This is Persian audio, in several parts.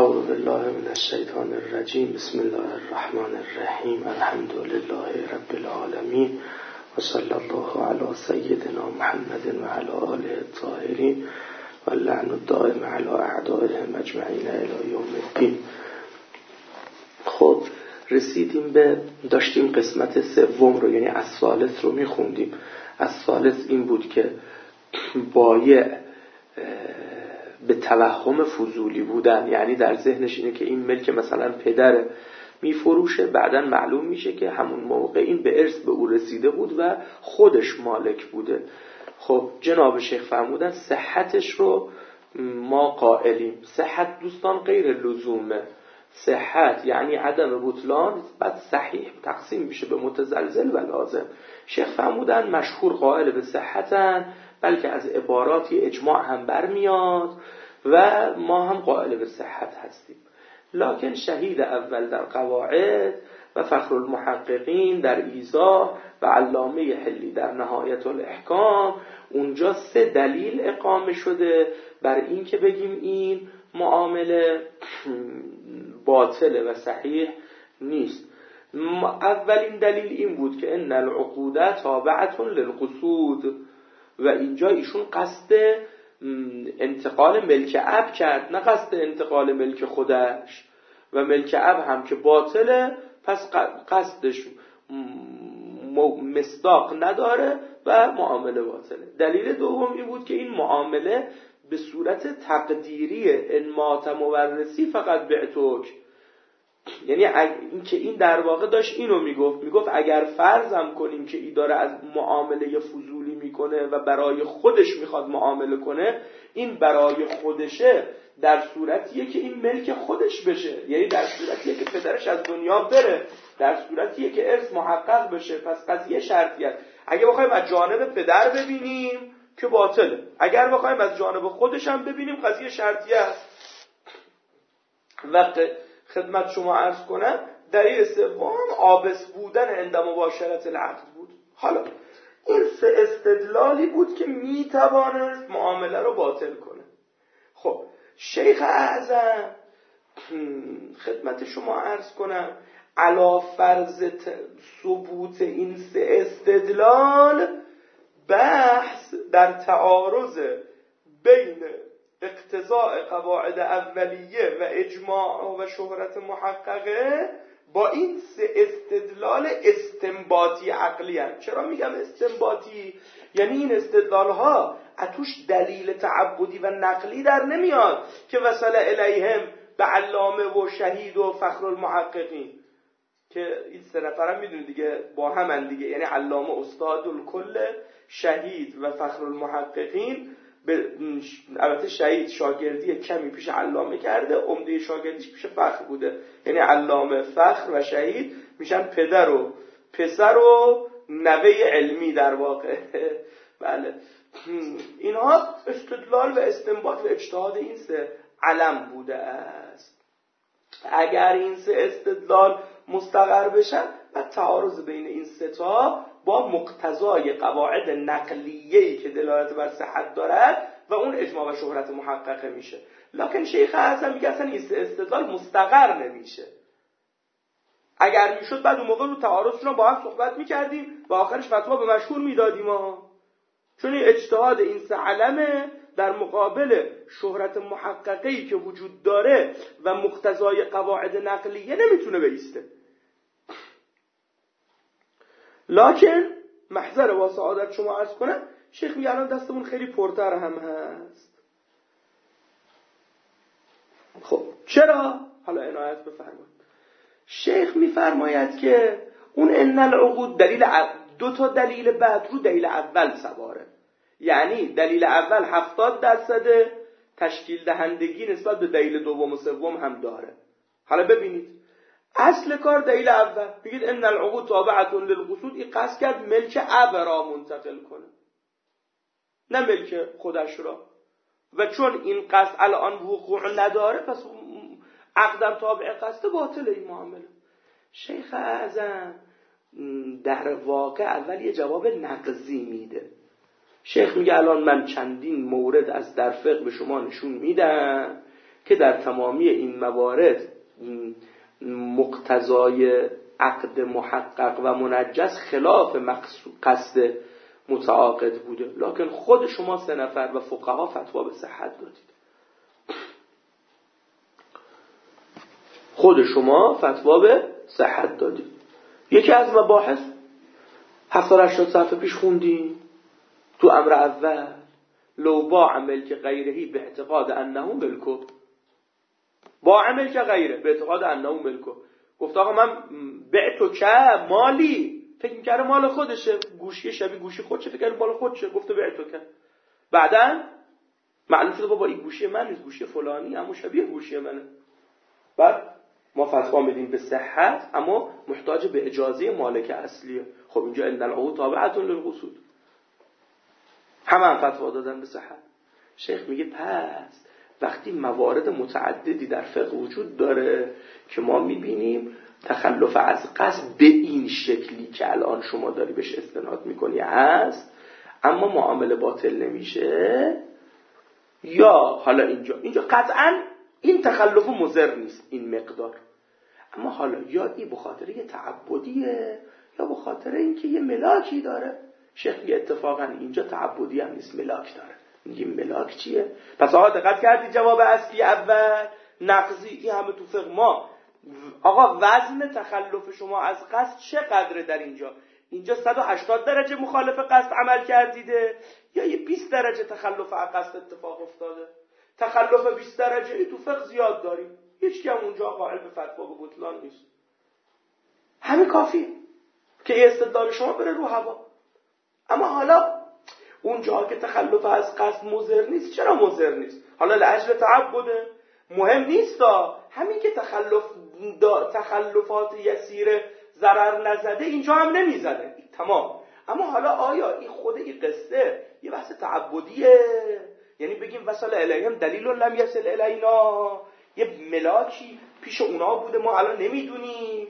اعوذ بالله من الشیطان الرجیم. بسم الله الرحمن الرحیم. الحمد لله رب العالمین و صلی الله علی سیدنا محمد و علی آله الطاهرین و لعن الدائم علی اعدائهم اجمعین الی یوم الدین. خب داشتیم قسمت سوم رو، یعنی الثالث رو میخوندیم. الثالث این بود که بایع به توهم فضولی بودن، یعنی در ذهنش اینه که این ملک مثلا پدر میفروشه، بعدن معلوم میشه که همون موقع این به ارث به او رسیده بود و خودش مالک بوده. خب جناب شیخ فرمودن صحتش رو ما قائلیم. صحت دوستان غیر لزومه. صحت یعنی عدم بطلان، بعد صحیح تقسیم میشه به متزلزل و لازم. شیخ فرمودن مشهور قائل به صحتن، بلکه از عباراتی اجماع هم برمیاد و ما هم قائل به صحت هستیم. لکن شهید اول در قواعد و فخر المحققین در ایضاح و علامه حلی در نهایت الاحکام اونجا 3 دلیل اقامه شده بر این که بگیم این معامله باطله و صحیح نیست. اولین دلیل این بود که ان العقود تابعه للقصود، و اینجا ایشون قصد انتقال ملک اب کرد، نه قصد انتقال ملک خودش، و ملک اب هم که باطله پس قصدش مصداق نداره و معامله باطله. دلیل دوم این بود که این معامله به صورت تقدیریه، ان مات مورثی فقط بعتوک، یعنی این در واقع داشت اینو میگفت اگر فرضم کنیم که این داره از معامله فضولی میکنه و برای خودش میخواد معامله کنه، این برای خودشه در صورتیه که این ملک خودش بشه، یعنی در صورتیه که پدرش از دنیا بره، در صورتیه که ارث محقق بشه. پس قضیه شرطیه. اگه بخوایم از جانب پدر ببینیم که باطله، اگر بخوایم از جانب خودش هم ببینیم قضیه شرطیه است. وقت خدمت شما عرض کنم دلیل سوم عابس بودن عند مباشرت العقد بود. حالا این 3 استدلالی بود که میتوانست معامله رو باطل کنه. خب شیخ اعظم خدمت شما عرض کنم علی فرض ثبوت این 3 استدلال بحث در تعارض بین اقتضاء قواعد اولیه و اجماع و شهرت محققه با این 3 استدلال استنباطی عقلی هست. چرا میگم استنباطی؟ یعنی این استدلال ها اتوش دلیل تعبدی و نقلی در نمیاد که وصل الیهم به علامه و شهید و فخر المحققین، که این 3 نفرم میدونید دیگه با همن دیگه، یعنی علامه استاد الکل، شهید و فخر المحققین. البته شهید شاگردی کمی پیش علامه کرده، عمده شاگردیش پیش فخر بوده، یعنی علامه، فخر و شهید میشن پدر و پسر و نوه علمی در واقع. بله اینها استدلال و استنباط و اجتهاد این 3 علم بوده است. اگر این 3 استدلال مستقر بشن، بعد تعارض بین این 3 تا با مقتضای قواعد نقلیه‌ای که دلالت بر صحت دارد و اون اجماع و شهرت محققه میشه. لکن شیخ اعظم میگه اصلا این 3 استدلال مستقر نمیشه. اگر میشد بعد اون موقع رو تعارضشون رو با هم صحبت میکردیم و آخرش فتوا به مشهور میدادیم چون این اجتهاد این 3 علمه در مقابل شهرت محققه‌ای که وجود داره و مقتضای قواعد نقلیه نمیتونه بایسته. لکن محضر و سعادت شما عرض کنم، شیخ میگه الان دستمون خیلی پرتر هم هست. خب چرا؟ حالا عنایت بفرمایید. شیخ میفرماید که اون ان العقود دلیل 2 تا دلیل بعد رو دلیل اول سواره، یعنی دلیل اول 70% تشکیل دهندگی نسبت به دلیل دوم و سوم هم داره. حالا ببینید اصل کار دلیل اول، بگید ان العقود تابعه للقصود، این قصد کرد ملک اب را منتقل کنه نه ملک خودش را، و چون این قصد الان وقوع نداره پس عقدم تابع قصد باطل این معامله. شیخ اعظم در واقع اول یه جواب نقضی میده. شیخ میگه الان من چندین مورد از در فقه به شما نشون میدم که در تمامی این موارد مقتضای عقد محقق و منجز خلاف قصد متعاقد بوده، لکن خود شما 3 نفر و فقها فتوا به صحت دادید. خود شما فتوا به صحت دادید. یکی از مباحث 780 صفحه پیش خوندیم تو امر اول، لو باع ملک غیرهی به اعتقاد انه ملکه، باع ملک غیره به اعتقاد انه ملکه، گفت آقا من بعتو که مالی، فکر می‌کره مال خودشه، گوشی شبیه گوشی خودشه، فکر کرد مال خودشه، گفت بعتو که، بعداً معلوم شده بابا این گوشی من نیست، گوشی فلانی اما شبیه گوشی منه. بعد ما فتوا میدیم به صحت اما محتاج به اجازه مالک اصلیه. خب اینجا ان العقود تابعه للقصود، هم فتوا دادن به صحت. شیخ میگه پس وقتی موارد متعددی در فقه وجود داره که ما میبینیم تخلف از قصد به این شکلی که الان شما داری بهش استناد میکنی هست اما معامله باطل نمیشه، یا حالا اینجا قطعاً این تخلف مضر نیست این مقدار، اما حالا یا این بخاطر یه تعبدیه یا بخاطر اینکه یه ملاکی داره. شیخ میگه اتفاقا اینجا تعبدی هم نیست، ملاک داره. میگیم ملاک چیه؟ پس آقا دقت کردی جواب اصلی اول نقضی، این همه تو فقه ما آقا وزن تخلف شما از قصد چقدره در اینجا 180 درجه مخالف قصد عمل کردیده یا یه 20 درجه تخلف از قصد اتفاق افتاده؟ تخلف 20 درجه ای تو فقه زیاد داریم، هیچ کم اونجا قائل به فتوا به بطلان نیست. همین کافیه که استدلال شما بره رو هوا. اما حالا اونجا که تخلف از قصد مضر نیست، چرا مضر نیست؟ حالا لاجل تعبده مهم نیست، همین که تخلفات یسیر ضرر نزده اینجا هم نمیزده، تمام. اما حالا آیا این خود این قصه یه بحث تعبدیه؟ یعنی بگیم وصل الیهم دلیل لم یصل الینا، یه ملاکی پیش اونا بوده ما الان نمیدونیم،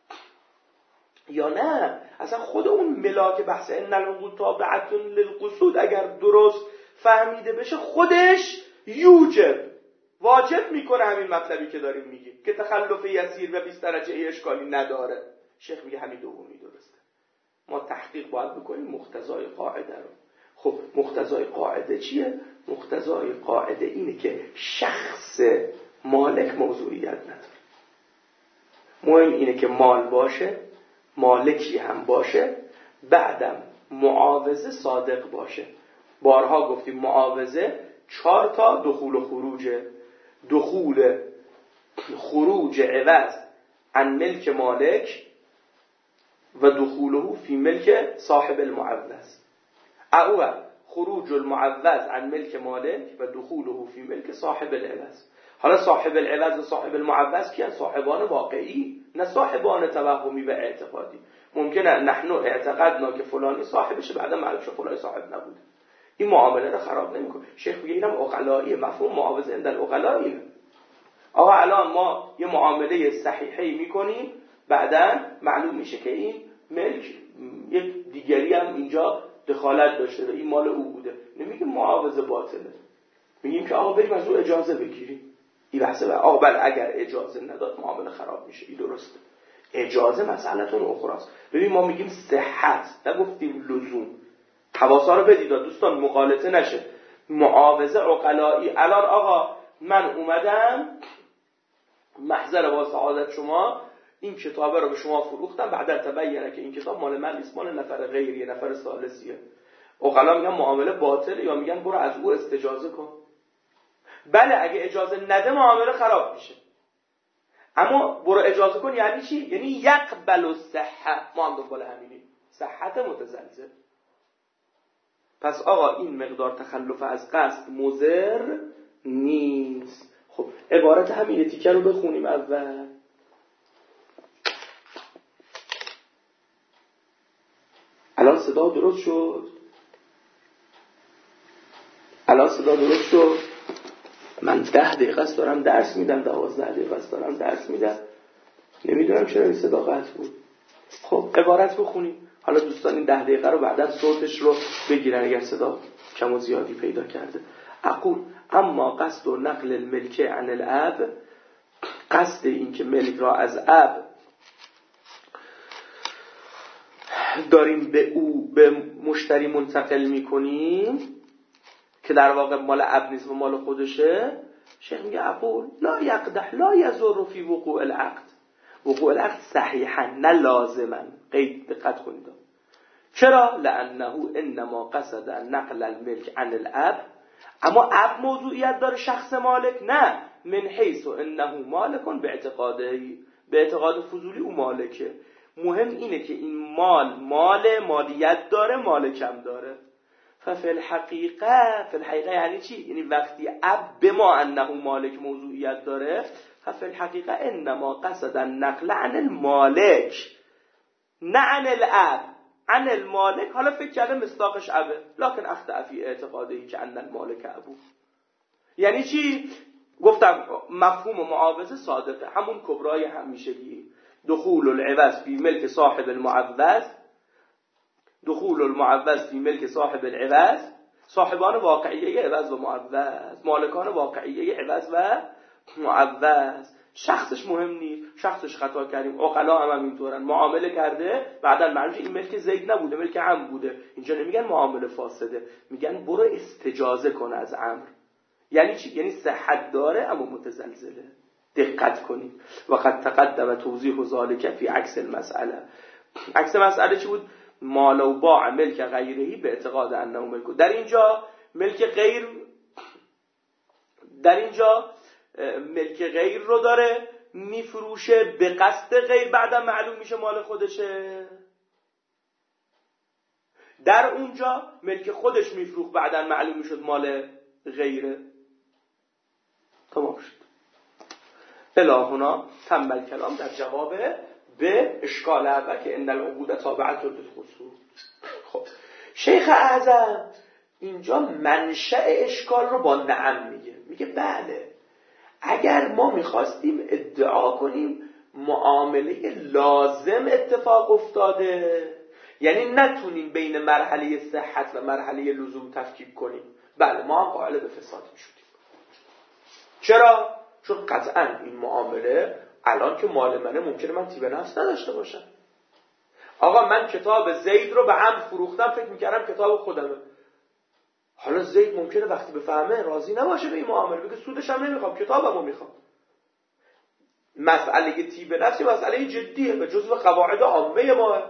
یا نه اصلا خود اون ملاک بحث ان العقود تابعه للقصود اگر درست فهمیده بشه خودش واجب میکنه همین مطلبی که داریم میگیم که تخلف یسیر و 20 درجه اشکالی نداره. شیخ میگه همین دومی درسته. ما تحقیق باید بکنیم مقتضای قاعده رو. خب مقتضای قاعده چیه؟ مقتضای قاعده اینه که شخص مالک موضوعیت نداره، مهم اینه که مال باشه، مالکی هم باشه، بعدم معاوضه صادق باشه. بارها گفتیم معاوضه 4 تا دخول و خروجه. دخول خروج عوض عن ملک مالک و دخوله فی ملک صاحب المعوض، او خروج المعوض عن ملک مالک و دخوله فی ملک صاحب العوض. حالا صاحب العوض و صاحب المعوض کیان؟ صاحبان واقعی، نه صاحبان توهمی و اعتقادی. ممکنه نحن اعتقدنا که فلانی صاحبشه بعدا معلوم شه فلانی صاحب نبوده. این معامله رو خراب نمیکنه. شیخ میگه اینم عقلاییه، مفهوم معاوضه عند العقلاء. آقا الان ما یه معامله صحیحی میکنیم بعدا معلوم میشه که این ملک یک دیگری هم اینجا دخالت داشته و این مال او بوده، نمیگیم معاوضه باطله، میگیم که آقا بریم از او اجازه بگیریم. این بحثه آقا بله اگر اجازه نداد معامله خراب میشه، این درسته. اجازه مسئله‌تون اخراست. ببین ما میگیم صحت، نگفتیم لزوم. حواسا رو بدید دوستان، مغالطه نشه. معاوضه عقلایی. الان آقا من اومدم محضر با سعادت شما این کتابه رو به شما فروختم، بعدا تبینه که این کتاب مال من نیست، مال نفر غیریه، نفر ثالثیه. عقلا میگن معامله باطله یا میگن برو از او استجازه کن. بله اگه اجازه نده معامله خراب میشه، اما برو اجازه کن یعنی چی؟ یعنی یقبل الصحه. ما هم دنبال همینیم، صحت متزلزل. پس آقا این مقدار تخلف از قصد مضر نیست. خب عبارت همین تیکه رو بخونیم اول. الان صدا درست شد؟ الان صدا درست شد؟ من 10 دقیقه است دارم درس میدم، 12 دقیقه است دارم درس میدم، نمیدونم چرا این صدا قطع بود. خب عبارت بخونیم. حالا دوستان این 10 دقیقه رو بعدا صوتش رو بگیرن اگر صدا کم و زیادی پیدا کرده. اقول اما قصد و نقل الملک عن الاب، قصد این که ملک را از اب داریم به مشتری منتقل میکنیم که در واقع مال اب نیست و مال خودشه. شیخ میگه اقول لا یقدح لا یضر فی وقوع العقد. وقوع العقد صحیحا نه لازما. قید دقت کنید. چرا؟ لانه انما قصد نقل الملک عن الاب. اما اب موضوعیت داره، شخص مالک نه. من حیث انه مالک به اعتقاد فضولی او مالکه. مهم اینه که این مالیت داره، مالکم داره. ففي الحقیقه یعنی چی؟ یعنی وقتی اب بما انه مالک موضوعیت داره، ففي الحقیقه انما قصد النقل عن المالک نه عن الاب، عن المالک. حالا فکر کرده مصداقش ابه، لكن اخطأ فی اعتقادی که ان المالک ابو. یعنی چی؟ گفتم مفهوم معاوضه صادقه، همون کبرای همیشگی. دخول العوض فی ملک صاحب المعوض، دخول المعوض فی ملک صاحب العوض. صاحبان واقعیه عوض و معوض، مالکان واقعیه عوض و معوض. شخصش مهم نیست، شخصش خطا کردیم. عقلا هم اینطورن، معامله کرده بعداً معلومه این ملک زید نبوده، ملک عمرو بوده. اینجا نمیگن معامله فاسده، میگن برو استجازه کن از عمرو. یعنی چی؟ یعنی صحت داره اما متزلزله. دقت کنید. وقد تقدم توضیح ذلك فی عکس المسئله. عکس مسئله چی بود؟ مال و باع ملک غیرهی به اعتقاد انه ملک. در اینجا ملک غیر رو داره میفروشه به قصد غیر، بعدا معلوم میشه مال خودشه. در اونجا ملک خودش میفروخت، بعدا معلوم میشد مال غیره. تمام شد. الهنا تم الکلام در جواب به اشکال اول که ان العقود تابعه للخصوص. خب شیخ اعظم اینجا منشأ اشکال رو با نعم میگه بله، اگر ما میخواستیم ادعا کنیم معامله لازم اتفاق افتاده، یعنی نتونیم بین مرحله صحت و مرحله لزوم تفکیک کنیم، بله ما هم قائل به فساد میشدیم. چرا؟ چون قطعا این معامله الان که مال منه ممکنه من تیب نفس نداشته باشم. آقا من کتاب زید رو به عمرو فروختم، فکر میکردم کتاب خودمه. حالا زید ممکنه وقتی بفهمه راضی نباشه به این معامله، بگه سودش هم نمیخوام، کتابمو میخوام. مسئله تیب نفسی مسئله جدیه و جزو قواعد عامه ما.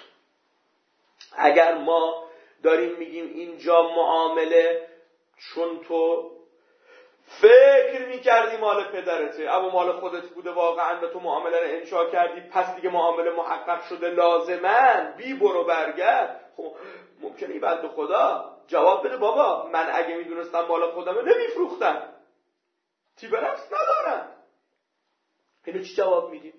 اگر ما داریم میگیم اینجا معامله چون تو فکر میکردی مال پدرته اما مال خودت بوده، واقعا به تو معامله رو انشا کردی، پس دیگه معامله محقق شده لازمن، بی برو برگرد. خب ممکنه این بنده خدا جواب بده بابا من اگه میدونستم مال خودمه نمیفروختم، تیب نفس ندارم. اینو چی جواب میدیم؟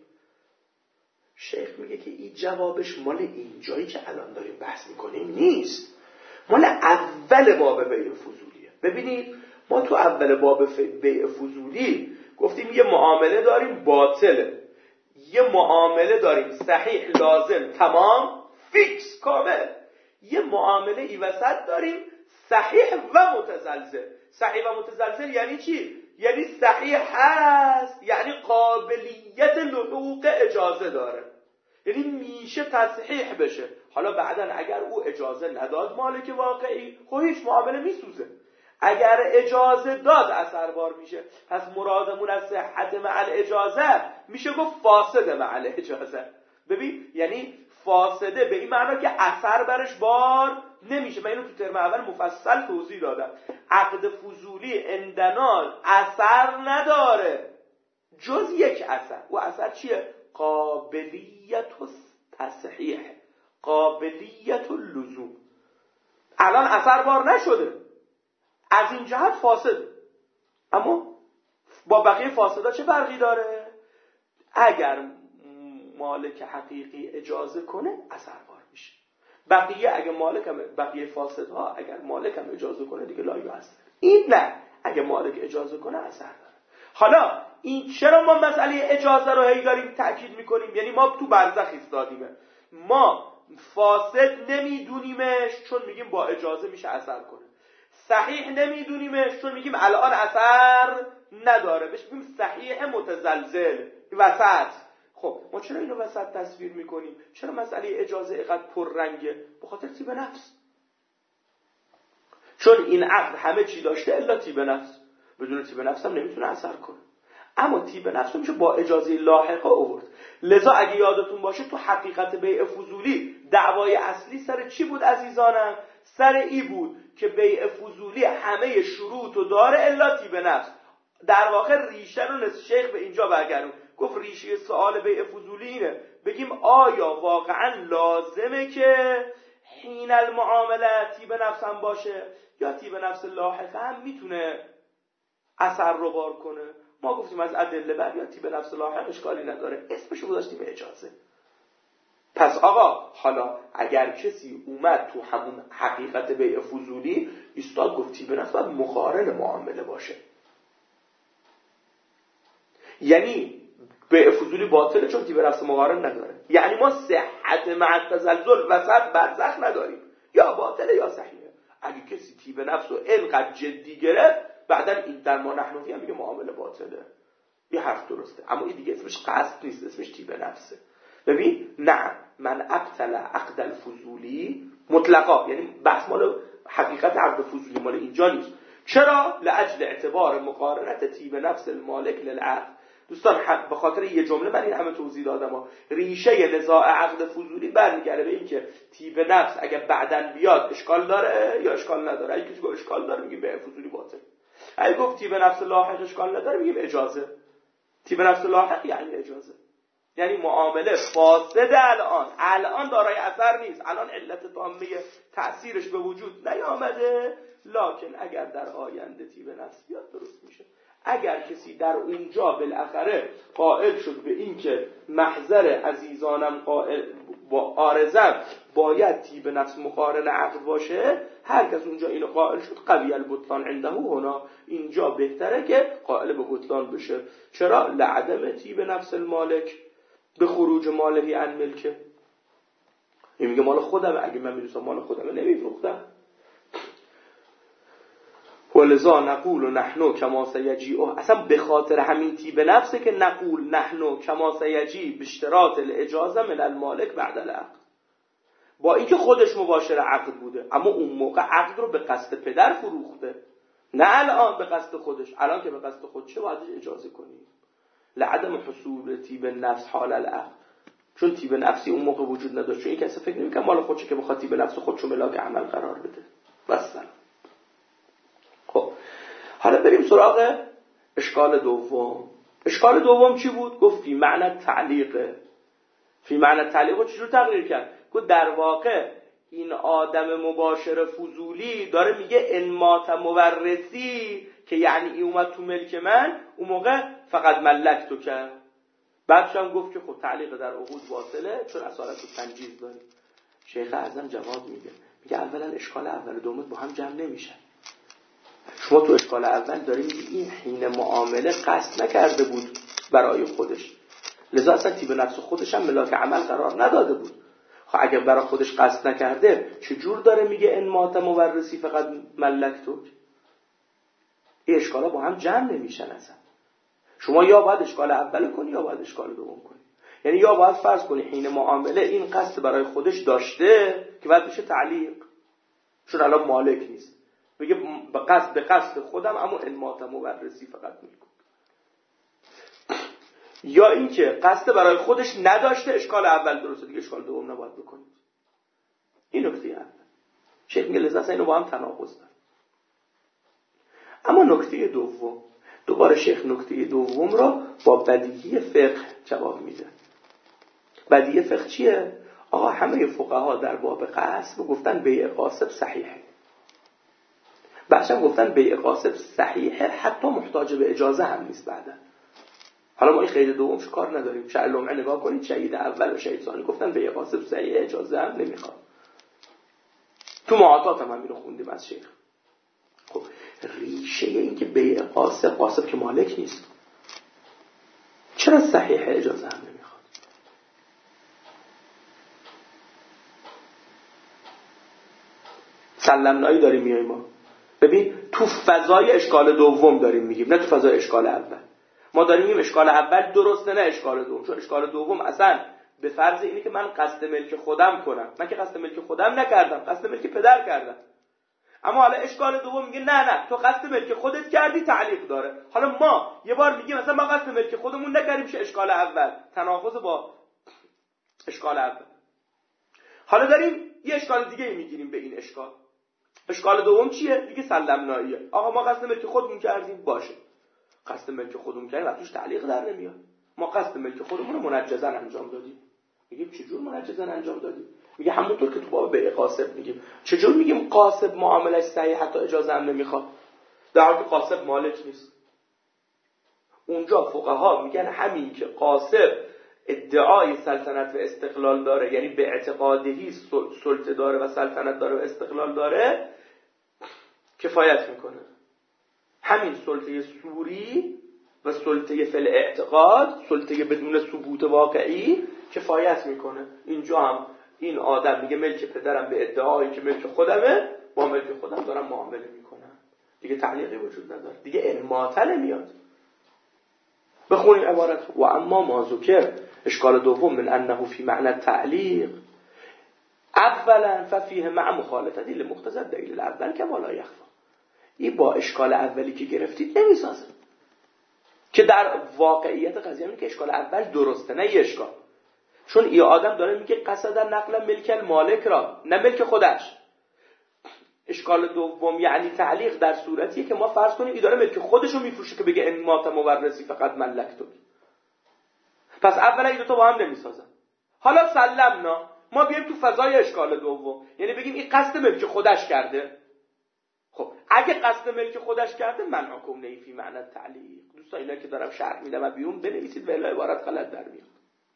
شیخ میگه که این جوابش مال اینجایی که الان داریم بحث میکنیم نیست، مال اول باب بیع فضولیه. ببینید ما تو اول باب بیع فضولی گفتیم یه معامله داریم باطله، یه معامله داریم صحیح لازم تمام فیکس کامل، یه معامله ای وسط داریم صحیح و متزلزل. صحیح و متزلزل یعنی چی؟ یعنی صحیح هست، یعنی قابلیت لحوق اجازه داره، یعنی میشه تصحیح بشه. حالا بعداً اگر او اجازه نداد مالک واقعی، خب هیچ معامله میسوزه. اگر اجازه داد اثربار میشه. پس مرادمون از صحت مع الاجازه میشه گفت فاسده مع الاجازه. ببین یعنی فاسده به این معنا که اثر برش بار نمیشه. من اینو تو ترم اول مفصل توضیح دادم. عقد فضولی اندنال اثر نداره جز یک اثر. و اثر چیه؟ قابلیت تصحیح، قابلیت اللزوم. الان اثر بار نشده، از این جهت فاسد، اما با بقیه فاسدا چه فرقی داره؟ اگر مالک حقیقی اجازه کنه اثر بار میشه. بقیه اگه بقیه فاسدها اگر مالکم اجازه کنه دیگه لا یؤثر. این نه، اگه مالک اجازه کنه اثر داره. حالا این چرا ما مسئله اجازه رو هی داریم تأکید میکنیم؟ یعنی ما تو برزخ ایستادیمه، ما فاسد نمیدونیمش چون میگیم با اجازه میشه اثر کنه. صحیح نمیدونیمش چون میگیم الان اثر نداره، بهش میگیم صحیح متزلزل وسط. خب ما چرا اینو وسط تصویر میکنیم؟ چرا مسئله اجازه اینقدر پررنگه؟ به خاطر طیب نفس. چون این عقد همه چی داشته الا طیب نفس. بدون طیب نفس هم نمیتونه اثر کنه. اما طیب نفس میشه با اجازه لاحقه آورد. لذا اگه یادتون باشه تو حقیقت بیع فضولی دعوای اصلی سر چی بود عزیزانم؟ سر ای بود که بیع فضولی همه شروطو داره الا طیب نفس. در واقع ریشه رو نصف شیخ به اینجا برگردون، گفت ریشه سوال بیع فضولی اینه بگیم آیا واقعا لازمه که حین المعامله طیب نفس هم باشه یا طیب نفس لاحقه هم میتونه اثر رو بار کنه؟ ما گفتیم از ادله بعد یا طیب نفس لاحق اشکالی نداره، اسمشو گذاشتیم اجازه. پس آقا حالا اگر کسی اومد تو همون حقیقت بیع فضولی ایستاد گفت طیب نفس باید مقارن معامله باشه، یعنی بیع فضولی باطله چون طیب نفس مقارن نداره، یعنی ما صحت مع تزلزل وسط برزخ نداریم، یا باطله یا صحیحه. اگه کسی طیب نفس رو اینقدر جدی گرفت بعدن این در ما نحنفی هم میگه معامله باطله، یه حرف درسته، اما این دیگه اسمش قصد نیست، اسمش طیب نفسه. ببین نه، من ابطل عقد الفضولی مطلقا، یعنی بحث مال حقیقت عقد فضولی مال اینجا نیست. چرا؟ لاجل اعتبار مقارنت طیب نفس المالک للعقد. دوستان به خاطر یه جمله من این همه توضیح دادم. ریشه نزاع عقد فضولی برمیگرده به این که طیب نفس اگه بعدن بیاد اشکال داره یا اشکال نداره. اگه کسی گفت اشکال داره میگیم بیع فضولی باطل، اگه گفت طیب نفس لاحق اشکال نداره میگیم اجازه. طیب نفس لاحق یعنی اجازه، یعنی معامله فاسده الان دارای اثر نیست، الان علت تامه تأثیرش به وجود نیامده، لکن اگر در آینده طیب نفس بیاد درست میشه. اگر کسی در اونجا بالاخره قائل شد به این که محضر عزیزانم قائل با عارضم باید طیب نفس مقارن عقد باشه، هر کس اونجا اینو قائل شد قوی البطلان عنده هنا، اینجا بهتره که قائل به بطلان بشه. چرا؟ لعدم طیب نفس المالک به خروج مالهی عن ملکه. این میگه مال خودمه، اگه من میدونستم مال خودمه نمیفروختم. ولذا نقول نحن کما سیجیء، اصلا به خاطر همین طیب نفسه که نقول نحن کما سیجیء باشتراط الاجازه من المالک بعد العقد، با اینکه خودش مباشر عقد بوده اما اون موقع عقد رو به قصد پدر فروخته، نه الان به قصد خودش. الان که به قصد خودشه باید اجازه کنیم لعدم حصول طیب نفس حال العقد، چون طیب نفسی اون موقع وجود نداشت، چون این کسی فکر نمی‌کنه مال خودشه که بخواد طیب نفس خودشو ملاک عمل قرار بده. مثلا خب حالا بریم سراغ اشکال دوم. اشکال دوم چی بود؟ گفت فی معنی تعلیقه. فی معنی تعلیقه چجور تغییر کرد؟ گفت در واقع این آدم مباشر فضولی داره میگه ان مات مورثی، که یعنی این اومد تو ملک من اون موقع فقط ملک تو کرد. بعدش هم گفت که خب تعلیق در عقود باطله چون اصالت و تنجیز داره. شیخ اعظم جواب میگه اولا اشکال اول و دوم با هم جمع نمیشن. شما تو اشکال اول داری میگی این حین معامله قصد نکرده بود برای خودش، لذا اصلا طیب نفس خودش هم ملاک عمل قرار نداده بود. خب اگه برای خودش قصد نکرده چجور داره میگه ان مات مورثی فقط ملک تو؟ این اشکالا با هم جمع نمیشن اصلا. شما یا باید اشکال اول کنی یا باید اشکال دوم کنی. یعنی یا باید فرض کنی حین معامله این قصد برای خودش داشته که بعد بشه تعلیق، چون الان مالک نیست، بگه به قصد خودم اما ان مات مورثی فقط میگم. یا اینکه قصد برای خودش نداشته، اشکال اول درسته دیگه اشکال دوم نباید بکنید. این نکته اول. شیخ میگه لذا اینو با هم تناقض داره. اما نکته دوم، دوباره شیخ نکته دوم را با بدیهی فقه جواب میده. بدیهی فقه چیه؟ آقا همه فقها در باب قصب گفتن بیع قاصب صحیحه، بعدش گفتن بیع قاصب صحیحه حتی محتاج به اجازه هم نیست بعدا. حالا ما این قید دومش کار نداریم، شرح لمعه نگاه کنید، شهید اول و شهید ثانی گفتن بیع قاصب صحیحه اجازه هم نمیخواد. تو معاطات هم اینو خوندیم از شیخ. خب ریشه این که بیع قاصب که مالک نیست، چرا صحیحه اجازه هم نمیخواد؟ سلمنایی داریم میای ما ببین تو فضای اشکال دوم داریم میگیم، نه تو فضای اشکال اول. ما داریم میگیم اشکال اول درسته، نه اشکال دوم. چون اشکال دوم اصلا به فرض اینه که من قصد ملک خودم کنم. من که قصد ملک خودم نکردم، قصد ملک پدر کردم. اما حالا اشکال دوم میگه نه تو قصد ملک خودت کردی، تعلیق داره. حالا ما یه بار میگیم مثلا ما قصد ملک خودمون نکردیم، میشه اشکال اول، تناقض با اشکال اول. حالا داریم یه اشکال دیگه میگیریم به این اشکال. اشکال دوم چیه؟ دیگه سلمناییه. آقا ما قصد ملک خودمون کردیم، باشه. قصد ملک خودمون کردیم و توش تعلیق در نمیاد. ما قصد ملک خودمون رو منجزاً انجام دادیم. میگیم چجور منجزاً انجام دادیم؟ میگه همونطور که تو باب بیع قاسب میگیم. چجور میگیم قاسب معاملش صحیح حتی اجازه هم نمیخواد، در حالی که قاسب مالک نیست؟ اونجا فقها میگن همین که قاسب ادعای سلطنت و استقلال داره، یعنی به اعتقادهی سلطه داره و سلطنت داره و استقلال داره، کفایت میکنه. همین سلطه سوری و سلطه فی الاعتقاد، سلطه بدون ثبوت واقعی، کفایت میکنه. اینجا هم این آدم میگه ملک پدرم به ادعایی که ملک خودمه، با ملک خودم دارم معامله میکنم. دیگه تعلیقی وجود نداره، دیگه انماطه نمیاد. بخونیم عبارت و اما ما ذکر اشکال دوم من انه فی معنی تعلیق اولا ففیه مع مخالفتی لمقتضی الدلیل الاول کما لا یخفی. این با اشکال اولی که گرفتید نمیسازه، که در واقعیت قضیه اینه که اشکال اول درسته، نه یه اشکال. چون این آدم داره میگه قصدا نقل ملک المالک را، نه ملک خودش. اشکال دوم یعنی تعلیق در صورتیه که ما فرض کنیم این داره ملک خودش رو میفروشه که بگه ان مات مورثی فقط ملکتو. پس اولا این دو تا با هم نمیسازن. حالا سلمنا، ما بیایم تو فضای اشکال دوم، یعنی بگیم این قصد ملک خودش کرده. خب اگه قصد ملک خودش کرده منع کنه فی معنی تعلیق. دوستان اینا که دارم شرح میدم و بیرون بنویسید و الا عبارت غلط در میاد.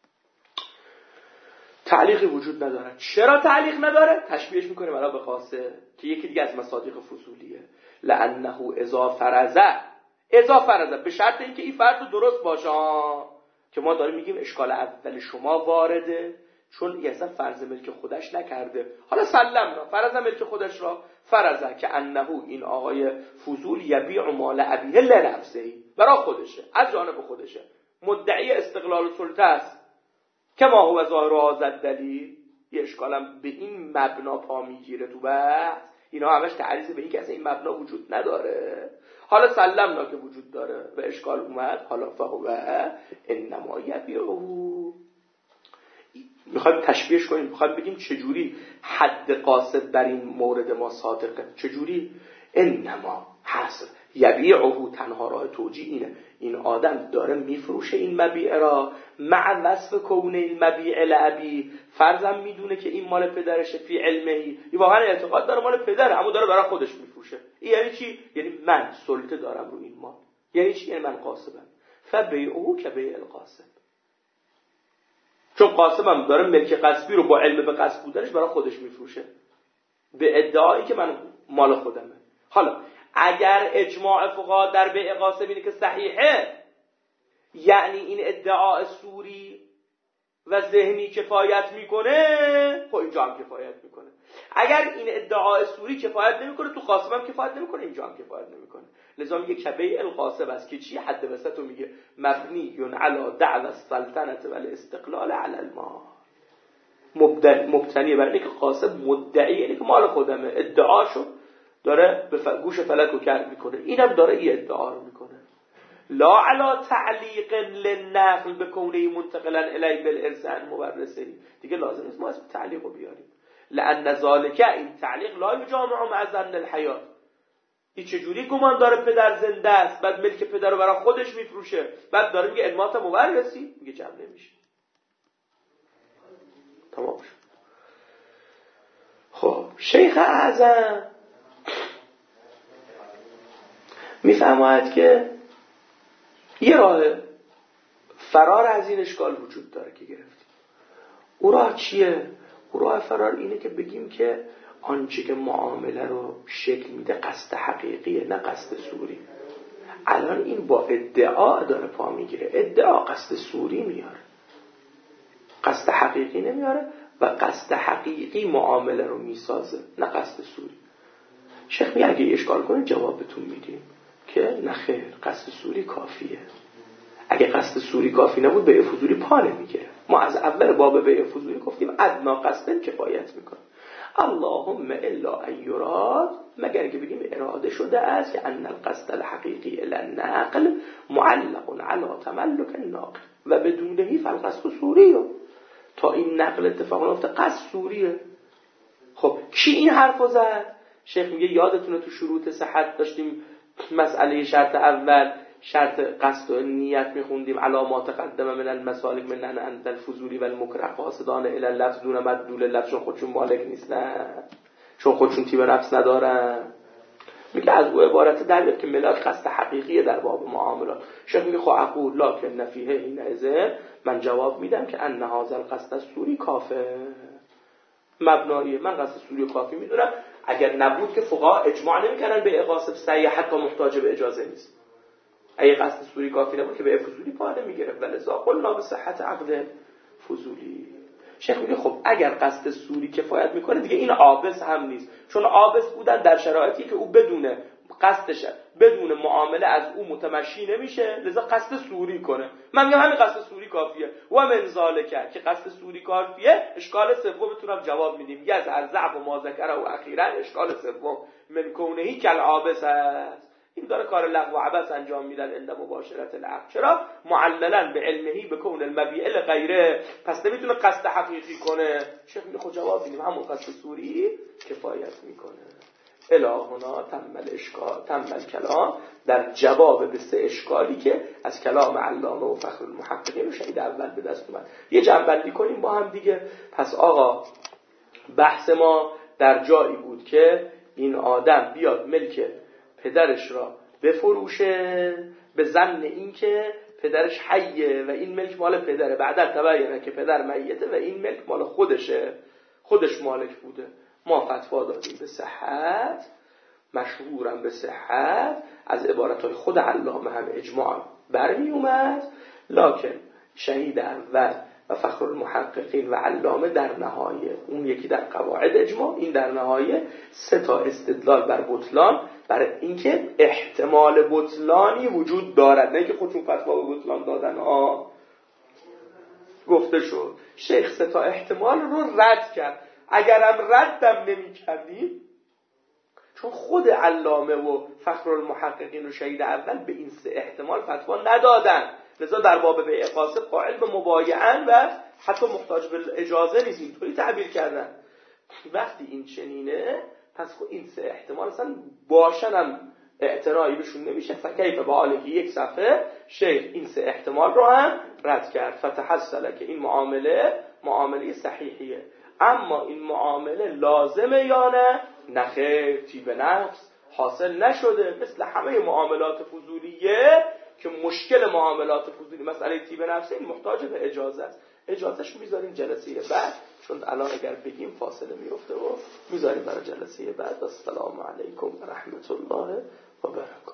تعلیقی وجود نداره. چرا تعلیق نداره؟ تشبیهش میکنه برای به خاصه که یکی دیگه از مصادیق فضولیه. لانه اذا فرض به شرط اینکه این فرض درست باشه، که ما داریم میگیم اشکال اول شما وارده چون این اصلا فرض ملک خودش نکرده. حالا سلمنا فرض ملک خودش را فرض که انه این آقای فضول یبیع مال ابیه لنفسه، برای خودشه، از جانب خودشه، مدعی استقلال سلطه است. کما هو ظاهر آزد دلیل. یه اشکالم به این مبنا پا میگیره تو بحث. اینا همش تعریض به این که اصلا این مبنا وجود نداره. حالا سلمنا که وجود داره و اشکال اومد، حالا فهو انما یبیعه. میخوایم تشبیهش کنیم، میخوایم بگیم چجوری حد قاصد در این مورد ما صادقه. چجوری؟ انما حصر یبیعه، تنها راه توجیه اینه این آدم داره میفروشه این مبیع را مع وصف کونه این مبیع لعبی، فرضم میدونه که این مال پدرشه، فی علمهی، این واقعا اعتقاد داره مال پدره اما داره برای خودش میفروشه. این یعنی چی؟ یعنی من سلطه دارم رو این مال. یعنی چی؟ یعنی من قاصبم. فبیعه که بیع القاصب. چون قاسمم داره ملک غصبی رو با علم به غصب بودنش برای خودش میفروشه به ادعایی که من مال خودمه. حالا اگر اجماع فقها در بیع غاصب اینه که صحیحه، یعنی این ادعاء سوری و ذهنی کفایت میکنه، خب اینجا هم کفایت میکنه. اگر این ادعاء سوری کفایت نمیکنه، تو قاسم هم کفایت نمیکنه، اینجا هم کفایت نمیکنه. لذا میگه کبیع القاصب است که چی؟ حد وسط رو میگه مبنی علی دعوی السلطنت و الاستقلال علی المال، مبتنی بر اینکه قاسم مدعی، یعنی که مال خودمه، ادعاشو داره به گوش فلک رو کرد میکنه، اینم داره این ادعا رو میکنه. لا علی تعلیق للنقل بکونه منتقلا الی بالارث عن مورثه. دیگه لازم نیست ما اسم تعلیق رو بیاریم. لان ذالک، این تعلیق لا یجامع مع ظن الحیات. این چجوری گمان داره پدر زنده است، بعد ملک پدر رو برای خودش میفروشه، بعد داره میگه انماط مورثی، میگه جمع نمیشه. تمام شد. خب شیخ اعظم میفرماید که یه راه فرار از این اشکال وجود داره که گرفتیم. او راه چیه؟ او راه فرار اینه که بگیم که آنچه که معامله رو شکل میده قصد حقیقیه، نه قصد سوری. الان این با ادعا داره پا میگیره، ادعا قصد سوری میاره، قصد حقیقی نمیاره و قصد حقیقی معامله رو میسازه، نه قصد سوری. شیخ میگه اگه اشکال کنه جوابتون میدیم که نخیر، قصد سوری کافیه. اگه قصد سوری کافی نبود بیع فضولی پا نمیگیره. ما از اول باب بیع فضولی گفتیم ادنا قصد کفایت میکنه. اللهم الا ان یراد، مگر که بگیم اراده شده است که ان القصد الحقیقی الی النقل معلق علی تملک الناقل و بدونه فالقصد سوریه. تا این نقل اتفاق نیفته قصد سوریه. خب کی این حرفو زد؟ شیخ میگه یادتونه تو شروط صحت داشتیم مسئله شرط اول، شرط قصد و نیت میخوندیم علامات قدم من المسالک من ان الفضولی و المکره قاصدان الی اللفظ دون مدلول اللفظ، چون خودشون مالک نیستن، چون خودشون طیب نفس ندارن. میگه از او عبارت در بیاد که ملاک قصد حقیقیه در باب معاملات. شیخ میگه خب اقول لکن نفیه این ازه، من جواب میدم که ان هذا القصد السوری کافه، مبناییه. من قصد سوری کافی میدونم. اگر نبود که فقها اجماع نمیکنن به قاصد صحیح حتی محتاج به اجازه نیست. اگه قصد سوری کافی نبود که به فضولی پا نمیگیره. ولذا قلنا به صحت عقد فضولی. شیخ میگه خب اگر قصد سوری کفایت میکنه دیگه این عابس هم نیست، چون عابس بودن در شرایطی که او بدون قصدش، بدون معامله از او متمشی نمیشه، لذا قصد سوری کنه. من میگم همین قصد سوری کافیه. و من ذالک که قصد سوری کافیه، اشکال سومتون هم جواب میدیم. یه از ضعف و ما ذکر و اخیرا اشکال سوم من کونهی کل عابس است. این داره کار لغو و عبث انجام میدن عند مباشرت العقد. چرا؟ معللا به علمهی به کون المبیع لغیره، پس نمیتونه قصد حقیقی کنه. شیخ میگه خب جواب میدیم همون قصد سوری کفایت میکنه. الهنا تمل کلام در جواب به سه اشکالی که از کلام علامه و فخر المحققین و شهید اول به دست اومد. یه جمع‌بندی کنیم با هم دیگه. پس آقا بحث ما در جایی بود که این آدم بیاد ملک پدرش را بفروشه به ظن اینکه پدرش حیه و این ملک مال پدره، بعدا تبینه که پدر میته و این ملک مال خودشه، خودش مالک بوده. ما فتوا دادیم به صحت، مشهورم به صحت، از عبارتهای خود علامه هم اجماع برمی اومد، لکن شهید اول و فخر المحققین و علامه در نهایه، اون یکی در قواعد اجماع، این در نهایه 3 تا استدلال بر بطلان، برای اینکه احتمال بطلانی وجود دارد، نه که خودشون فتوا به بطلان دادن گفته شد. شیخ 3 تا احتمال رو رد کرد. اگرم ردم نمی کردیم، چون خود علامه و فخر المحققین و شهید اول به این 3 احتمال فتوا ندادن، لذا در باب بیع قاصد قائل به مبایعن و حتی محتاج به اجازه نیست، اینطوری تعبیر کردن. وقتی این چنینه، پس خب این 3 احتمال اصلا باشنم اعتراعی بهشون نمیشه. فکیف به حالی که یک صفحه شیخ این 3 احتمال رو هم رد کرد. فتحصل که این معامله صحیحیه. اما این معامله لازمه یا نه؟ نخیر، طیب نفس حاصل نشده. مثل همه معاملات فضولیه که مشکل معاملات فضولی مسئله طیب نفسه، این محتاج به اجازه است. اجازهش میذاریم جلسه بعد، چون الان اگر بگیم فاصله میفته و میذاریم برای جلسه بعد. السلام علیکم و رحمت الله و برکاته.